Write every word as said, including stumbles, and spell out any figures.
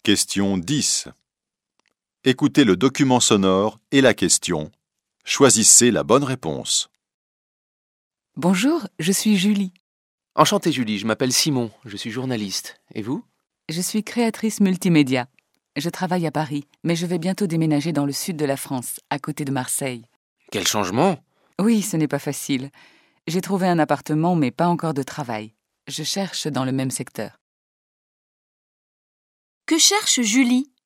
Question dix. Écoutez le document sonore et la question. Choisissez la bonne réponse. Bonjour, je suis Julie. Enchanté Julie, je m'appelle Simon, je suis journaliste. Et vous? Je suis créatrice multimédia. Je travaille à Paris, mais je vais bientôt déménager dans le sud de la France, à côté de Marseille. Quel changement! Oui, ce n'est pas facile. J'ai trouvé un appartement, mais pas encore de travail. Je cherche dans le même secteur. Que cherche Julie?